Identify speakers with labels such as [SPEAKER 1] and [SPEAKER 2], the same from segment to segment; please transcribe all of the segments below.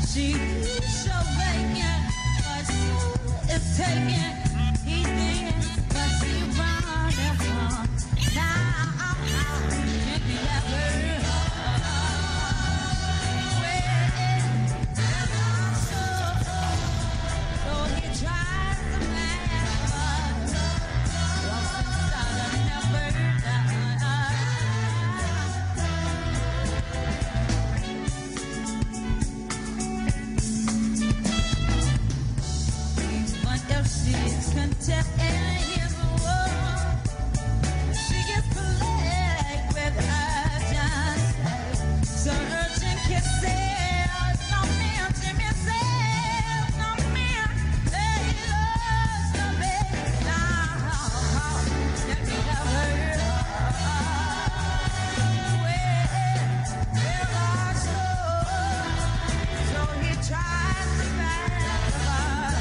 [SPEAKER 1] She's so vacant, but soon it's taken. He thinks, but she running from. Now, can you ever? So he tries to man, walks inside and never dies. But if she's content in his world, she gets plagued with urgency, searching kisses, no mention misses, no man, they loves the best now. Let me have her. Well, I so he tries to find her.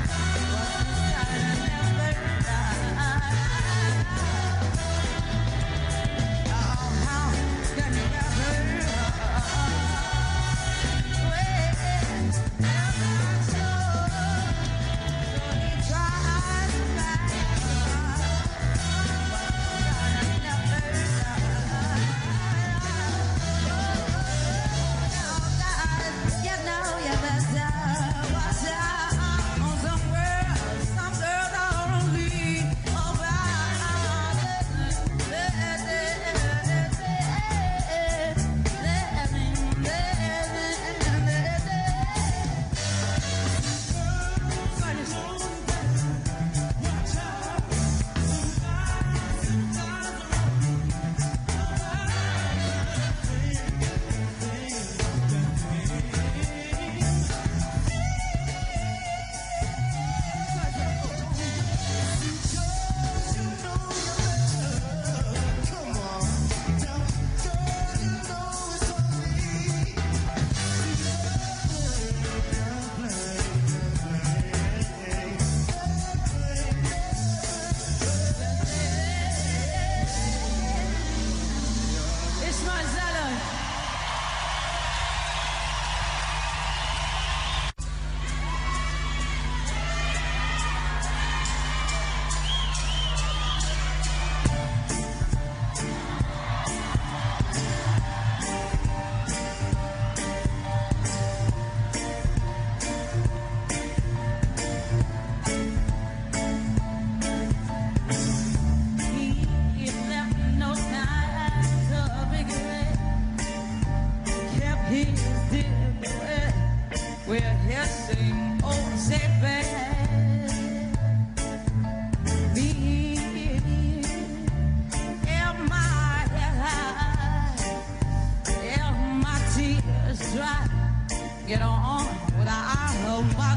[SPEAKER 1] Get on with the eye of my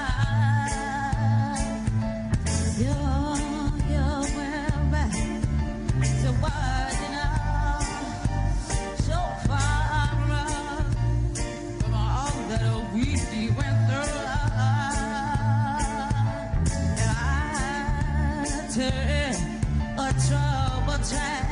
[SPEAKER 1] God. You're well back to what you know. So far from all that we went through. And I turn a troubled track.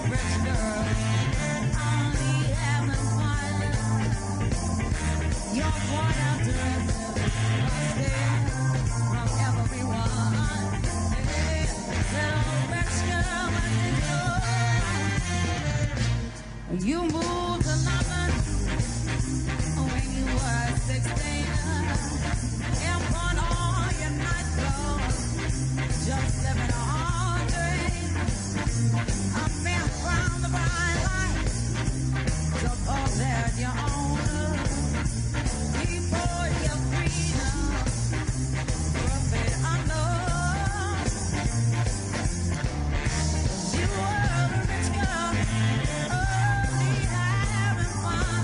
[SPEAKER 1] rich girl, only having fun. Your point of direction must stay from everyone. Hey, little rich girl, what you moved to London when you were 16. And on all your nightclubs, just living a hard dream. A man found the bright light, suppose that you own her. He poured your freedom, profit unknown. You were a rich girl, only having fun.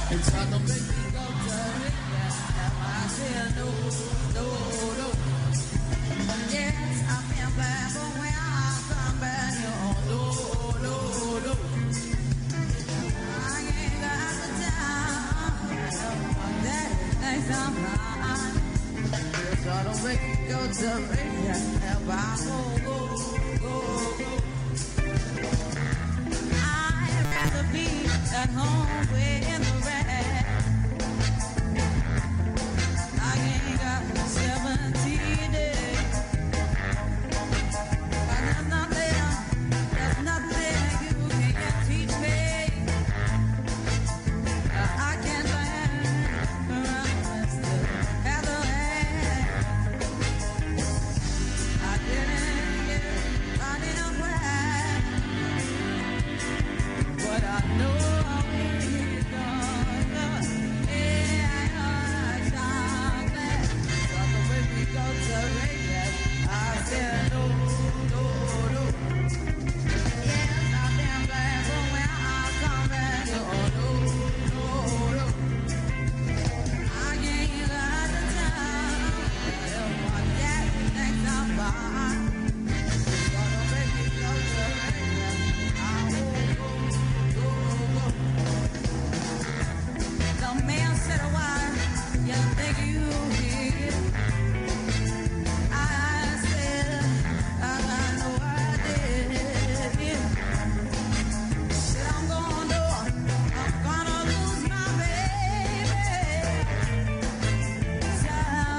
[SPEAKER 1] It's not gonna make me go to it. I said no, no, no. Yes, I've been back, but when I come back, no, no, no. I ain't got the time. That thinks I'm fine. It's not gonna make me go to it. I go. I'd rather be at home with the rest. I ain't got 17 days. But there's nothing you can't teach me. I can't learn around Mr. Hathaway. I didn't get on enough, but I know we're gonna. Yeah, I'm glad. So the way we go to Vegas, I said no, no, no. Yes, I've been glad for when I come back. No, no, no. I ain't got the time. My daddy thinks I'm fine. So the way we go to Vegas, I will go. The man said, why you think you did? I said, I know I did. Said I'm gonna lose my baby. So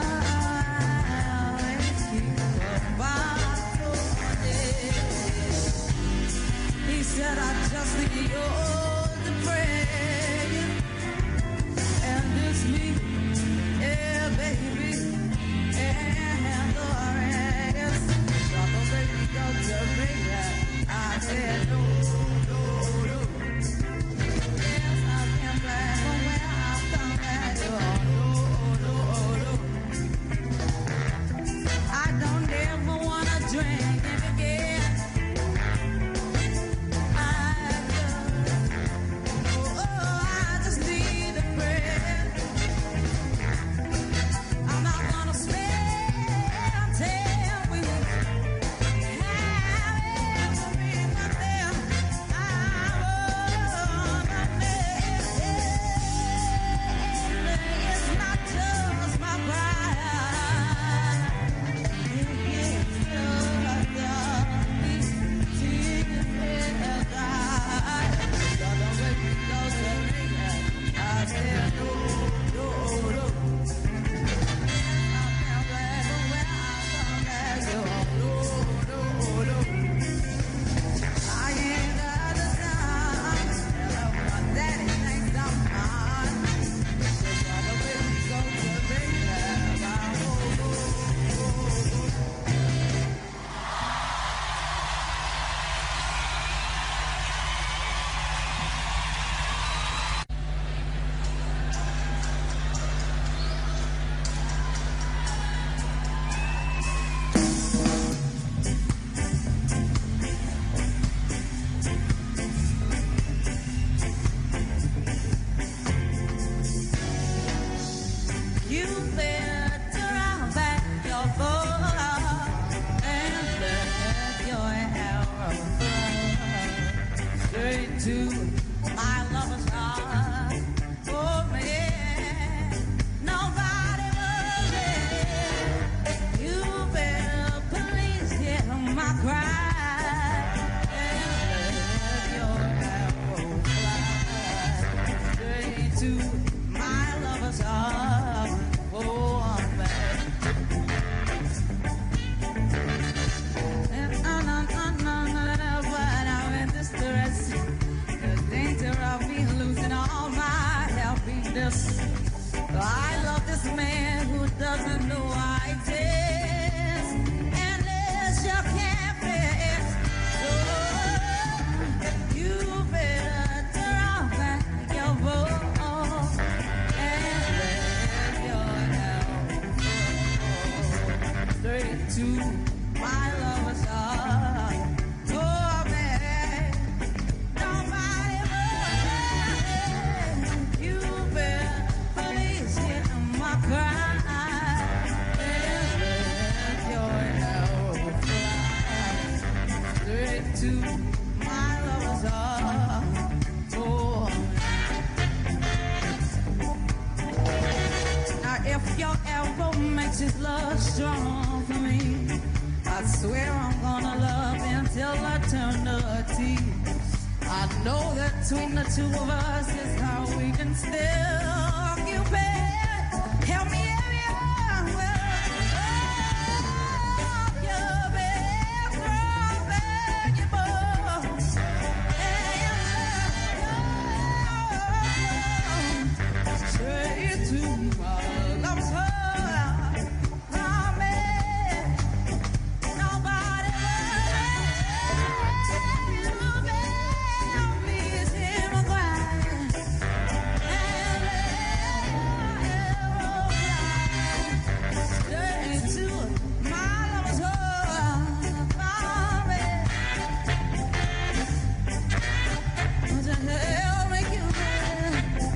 [SPEAKER 1] I keep a bottle of it. He said I just need yours to pray. And this me, yeah, baby, and the rest. So the baby go to me, I said no, no, no. Yes, I've been glad from where I come back. No, no, no. I don't ever wanna drink it again. I just need a friend. I'm not gonna spend 10 weeks having nothing. It's not just my pride. It gets I said no, no, no. I'm glad when I come back. No, no. I ain't got the time. My daddy thinks I'm fine. So the way we go to Vegas, I go. You better back your boat and let your arrow fly straight to my lover's heart. Oh man, nobody will let you better please hear my cry and let your arrow fly straight to my lover's heart. Oh, I'm back. But I'm in distress. The danger of me losing all my happiness. I love this man who doesn't know I exist. And this you can't fix. So you better off back your vote and let your help go straight to my lover's heart. Oh man, nobody will. You your elbow makes his love strong for me, I swear I'm gonna love until eternity. I know that between the two of us is how we can still occupy. Help me if you will. Your best valuable. Straight to my love's heart. Promise nobody please hear me cry. Straight to my love's heart. Promise. What the hell make you mad?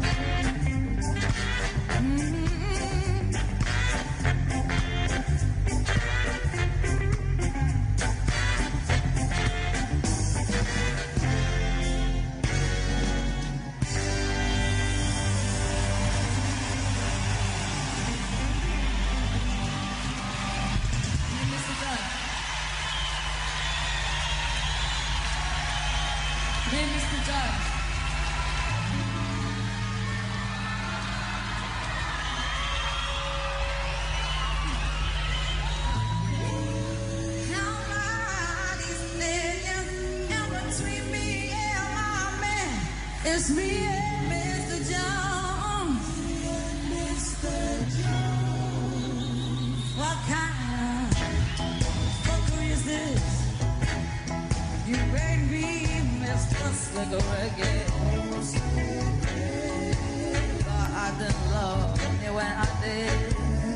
[SPEAKER 1] Hey, Mr. Judge. How are these millions in between me and my man? It's me and Mr. Jones. Mr. Jones. What kind of fuckery is this? You made me Mr. Cigarette. I didn't love you when I did.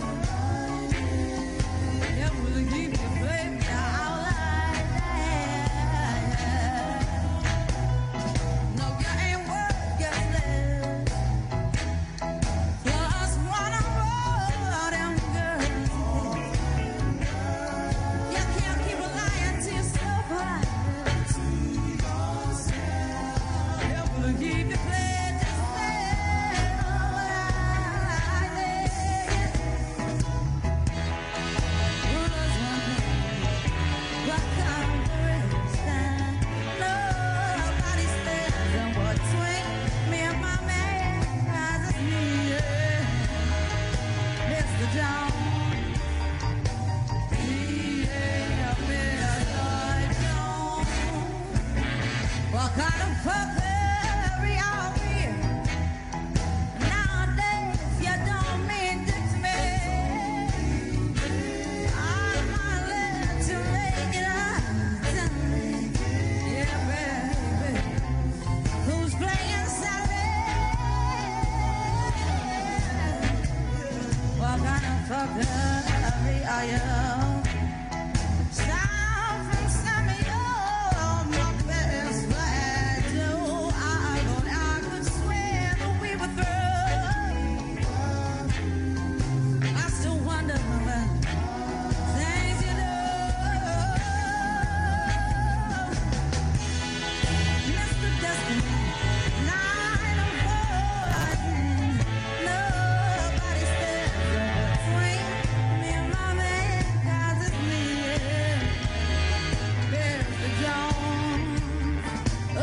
[SPEAKER 1] Yeah, will you keep you play me out like that? No, you ain't worth your less. Plus one of all them girls. You can't keep lying to yourself, right? Keep the play just nobody stands in between me and my man, 'cause it's me, Mr. Jones. Yeah, Mr. Jones. What kind of fuckery are we? Nowadays, you don't mean to me. I'm gonna let you make it up to me. Yeah, baby. Who's playing Saturday? What kind of fuckery are you? Sound from Samuel, my best friend. I could swear that we were through. I still wonder about things you do. Mr. Destiny, 904. Nobody stands in between me and my man, 'cause it's me, Mr. Jones. Oh,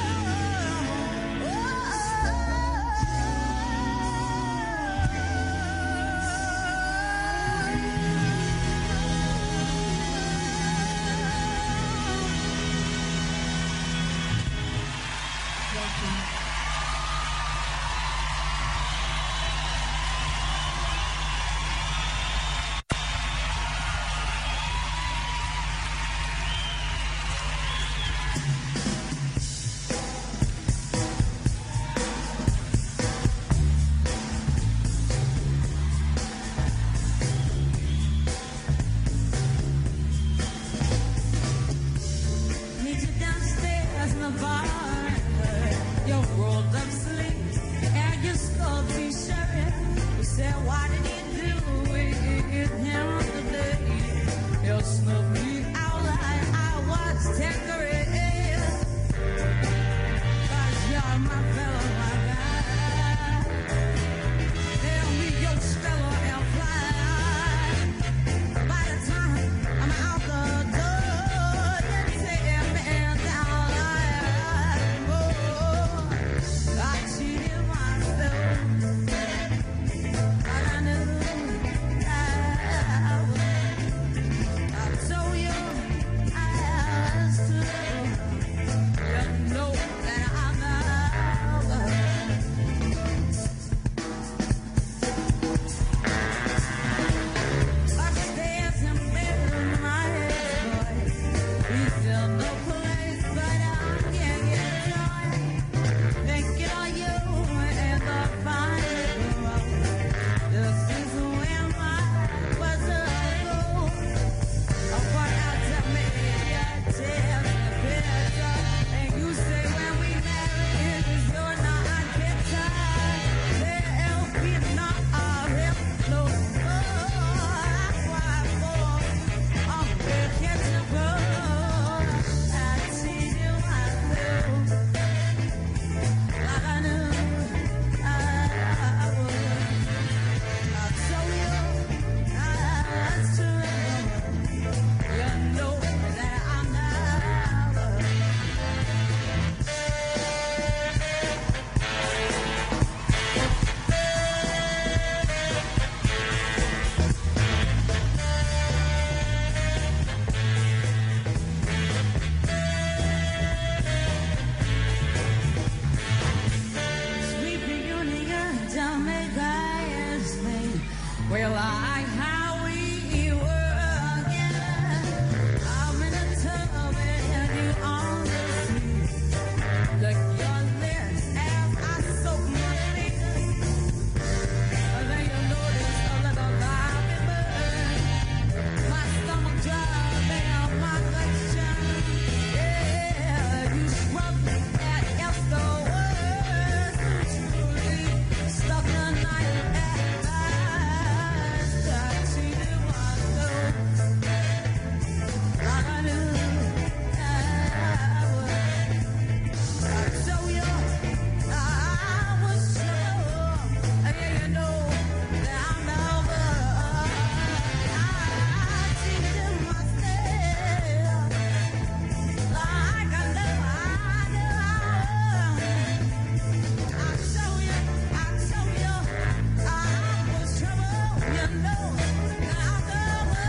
[SPEAKER 1] meet you downstairs in the bar. You're rolled up sleeves and your skull t-shirt. You said, why did you do it him today? He'll snuff me out like I was Tanqueray. 'Cause you're my fellow, my guy. Tell me your spell and Well, like how we were again. I'm in a tub and you on the sea. Look your lips as I soak my fingers. Then you notice a little bobby burn. My stomach dry down my collection. Yeah, you scrub that Elsto word. Truly stuck the night at last. I cheated myself. Like I knew I would. I told you I was sure. Yeah, you know that I'm never. I cheated myself. Like I knew I would. I told you I was trouble. You know that I'm never.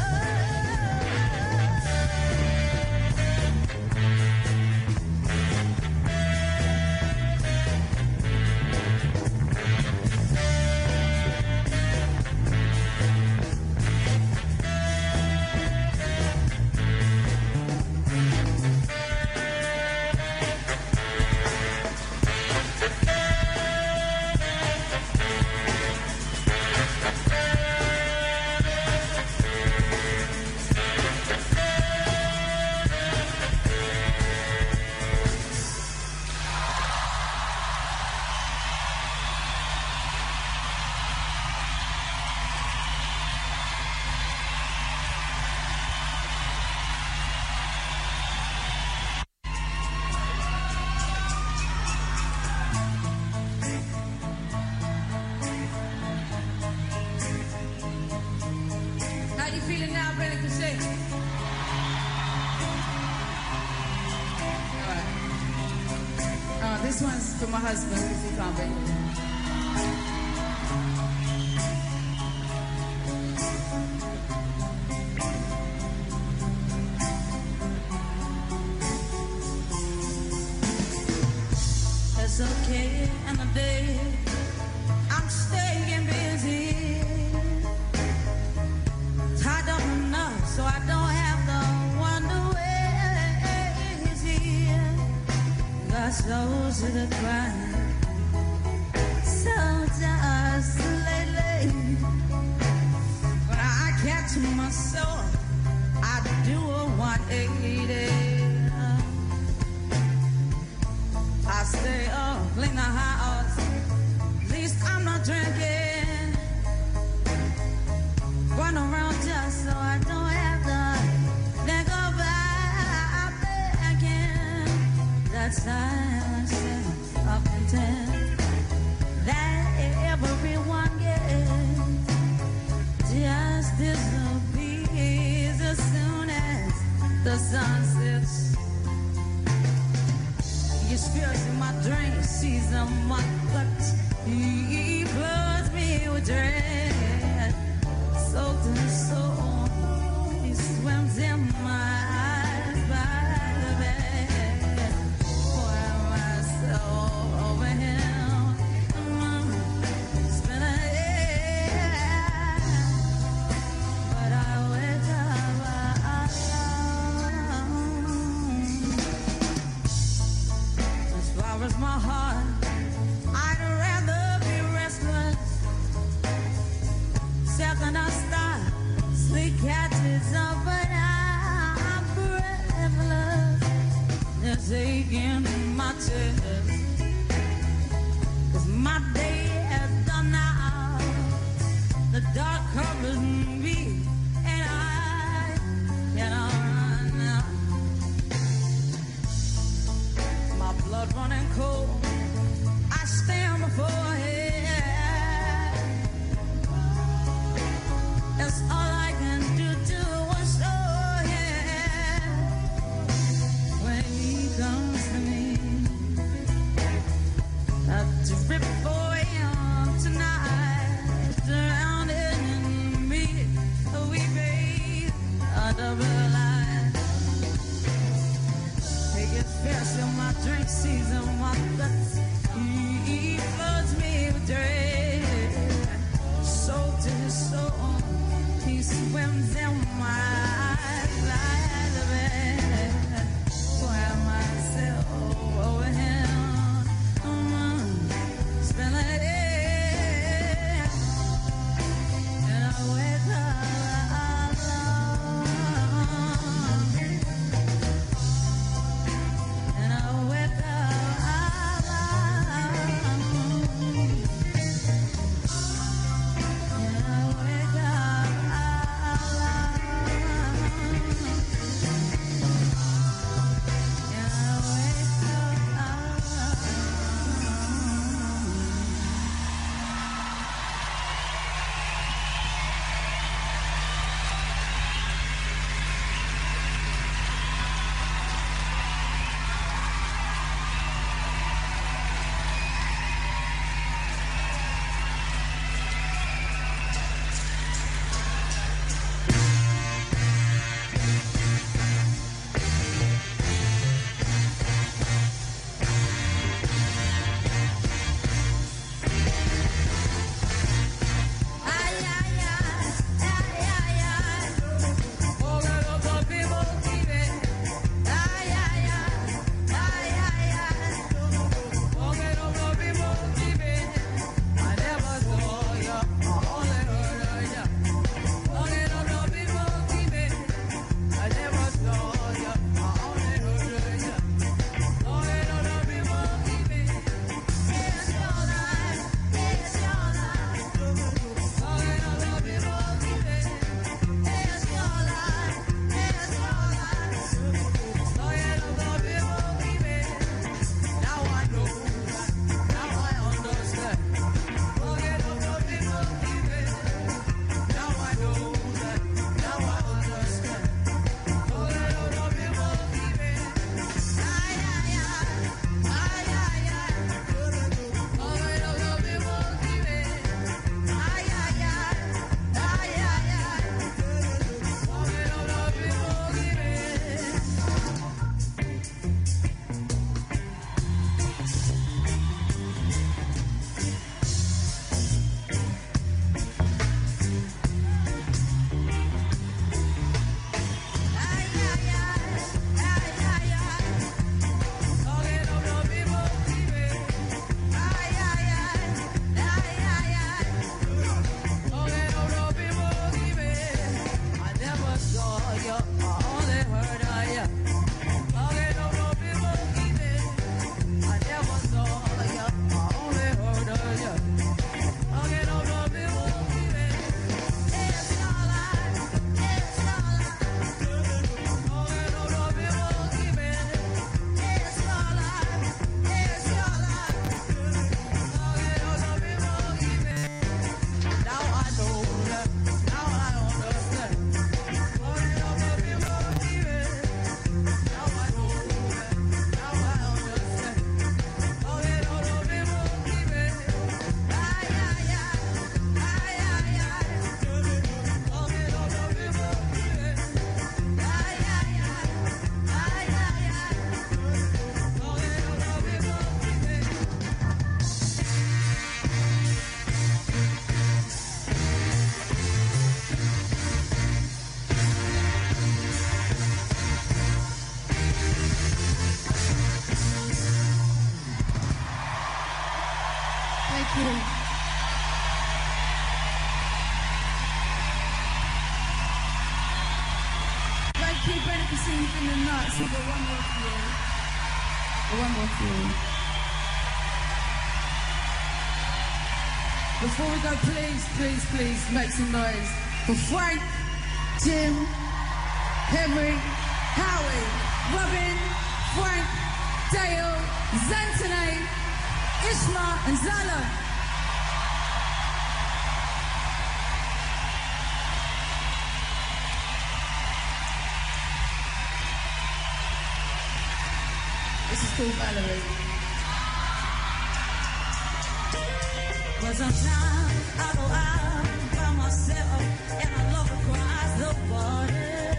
[SPEAKER 1] How you feeling now, Benny Cushay? All right. This one's for my husband, Lucy Conway. It's okay in the day. I'm staying busy. Tied up enough so I don't have to wonder where he's here. Got so to the grind. So just lately, when I catch myself, I do a 180. I stay up, clean the house. At least I'm not drinking. Run around just so I don't have to think about begging. That's how I set up intent that everyone gets. Just disappears as soon as the sun sets. Your spirits in my dreams, sees them my guts. He floods me with dread. Soaked in soul, he swims in my eyes by the bed. Pour myself over him, spin a head. But I wake up alone. As far as my heart, I'd rather be restless. Second I start, sleep catches up, but I'm breathless. There's ache in my chest, 'cause my day has done now. The dark covers me, and I cannot run now. My blood running cold, I stand before him. That's all I can do to assure him when he comes to me. To rip for sing in the nuts. We've got one more for you. One more for you. Before we go, please, please, please make some noise for Frank, Jim, Henry, Howie, Robin, Frank, Dale, Zantane, Ishma, and Zala. This is called Valerie. Well, sometimes I go out by myself and I look across the water,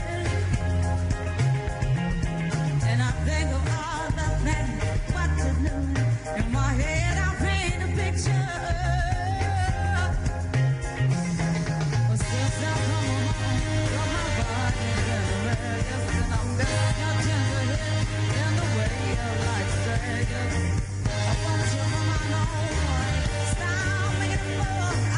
[SPEAKER 1] and I think of all the things what to do. In my head I paint a picture. But since I come home from my body, and I'm getting your tender hit in the way you like to say it. I want you on my own. Stop making it more.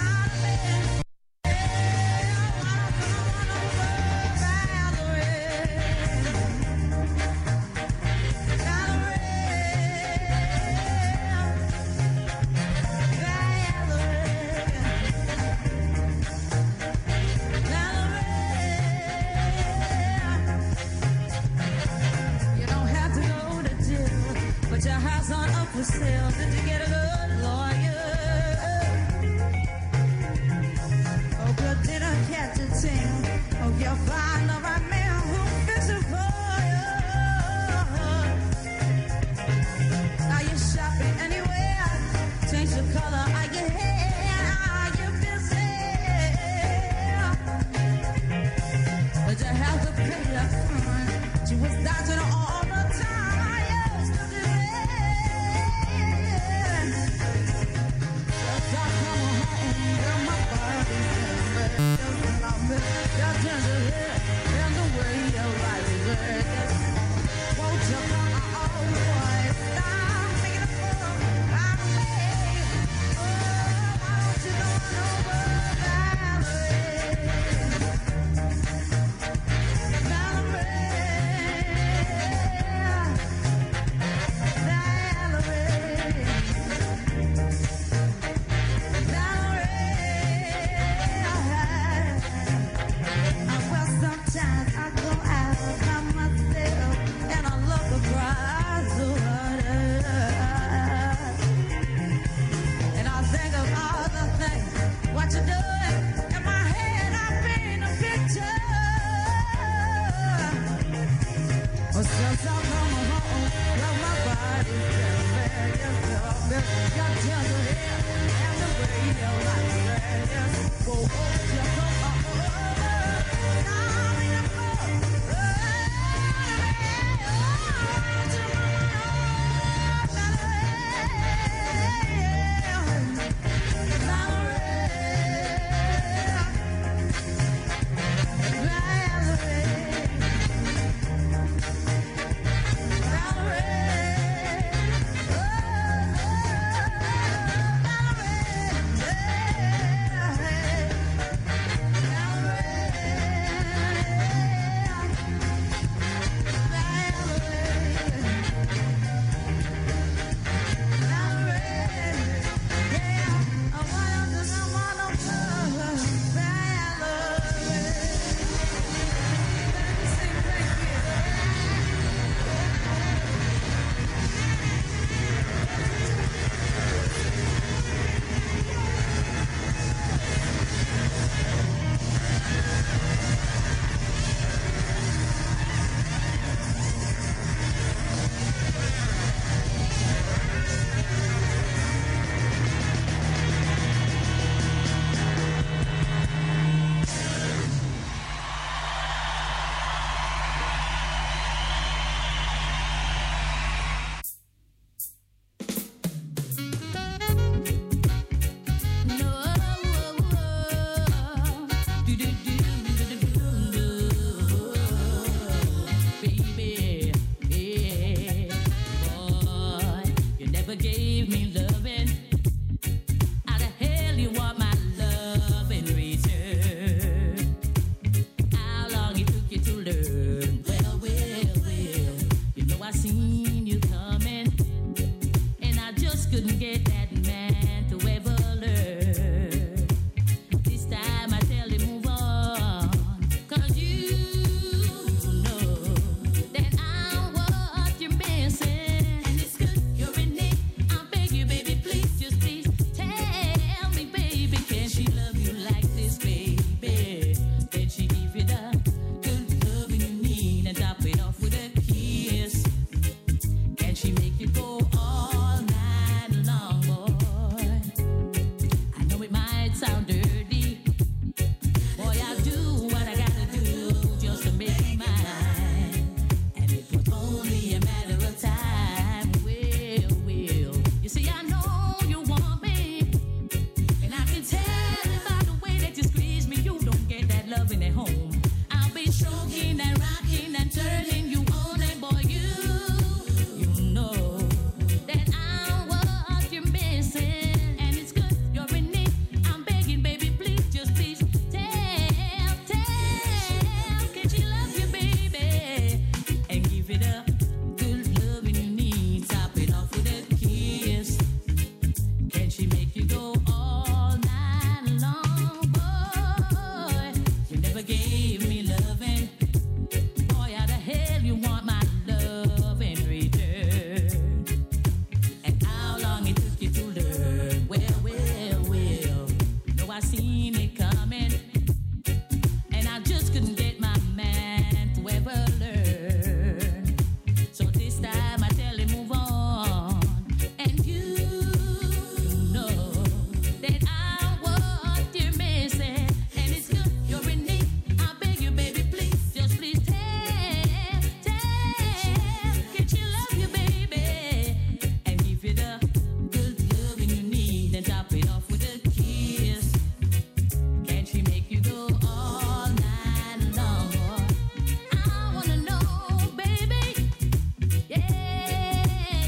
[SPEAKER 1] down dirty. Boy, I'll do what I gotta do just to make you mine. And it was only a matter of time. Well, you see, I know you want me, and I can tell by the way that you squeeze me, you don't get that loving at home. I'll be stroking and rocking and turning you on, and boy, you know that I'm what you're missing, and it's good you're in it. I'm begging, baby, please, just please tell, can she love you, baby, and give it up, good loving you need. Top it off with a kiss. Can she make you go all night long, boy? You never gave me loving. Boy, how the hell you want my love in return? And how long it took you to learn? Well, no, I seen it coming, and I just couldn't get my man to ever learn. So this time I tell him move on, and you know that I'm what you're missing, and it's good you're in need. I beg you, baby, please, just please tell, can she love you, baby, and give you the good loving you need, and top it off with a kiss. Can she make you go all night long? I wanna know, baby. Yeah.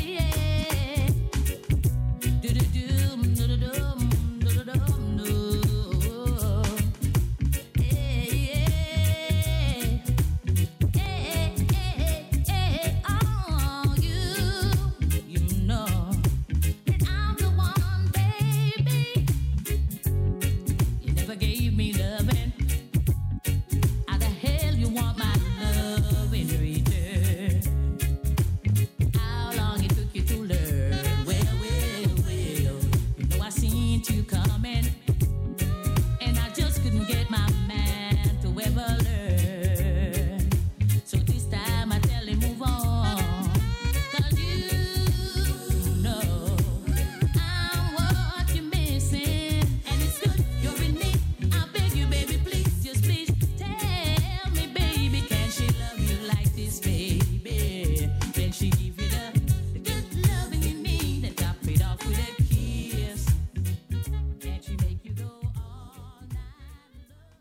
[SPEAKER 1] Do-do-dum, do-do-dum, do-do-dum, no. Oh, you know that I'm the one, baby. You never gave me loving. How the hell you want my love in return? How long it took you to learn? Well, you know I seen you coming, and I just couldn't get my man to ever learn. So this time I tell him move on, 'cause you know I'm what you're missing, and it's good you're in need. I beg you, baby, please, just please tell me, baby, can she love you like this, baby? Can she give you the good loving you need, and top it off with a kiss? Can she make you go all night long?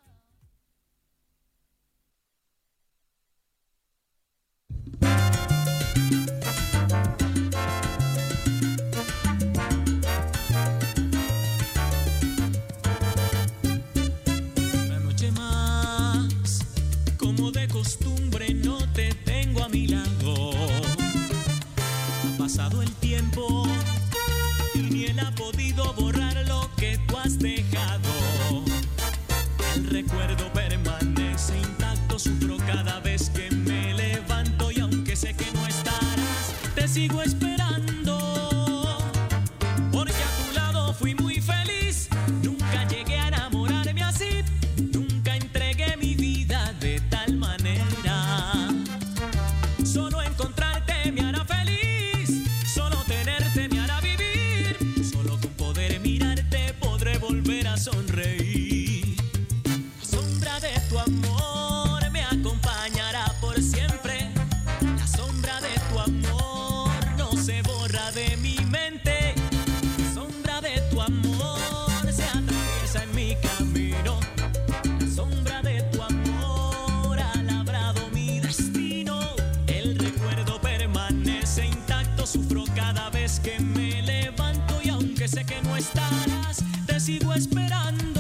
[SPEAKER 2] Una noche más, como de costumbre, no te tengo a mi lado. Ha pasado el tiempo y ni él ha podido borrar lo que tú has dejado. El recuerdo permanece intacto, sufro cada vez que me levanto, y aunque sé que no estarás, te sigo esperando. Porque a tu lado fui muy feliz, nunca llegué a enamorarme así, nunca entregué mi vida de tal manera. Solo encontrarte me hará feliz, solo tenerte me hará vivir, solo con poder mirarte podré volver a sonreír. La sombra de tu amor me acompañará por siempre, la sombra de tu amor no se borra de mi mente, la sombra de tu amor se atraviesa en mi camino, la sombra de tu amor ha labrado mi destino. El recuerdo permanece intacto, sufro cada vez que me levanto, y aunque sé que no estarás, te sigo esperando.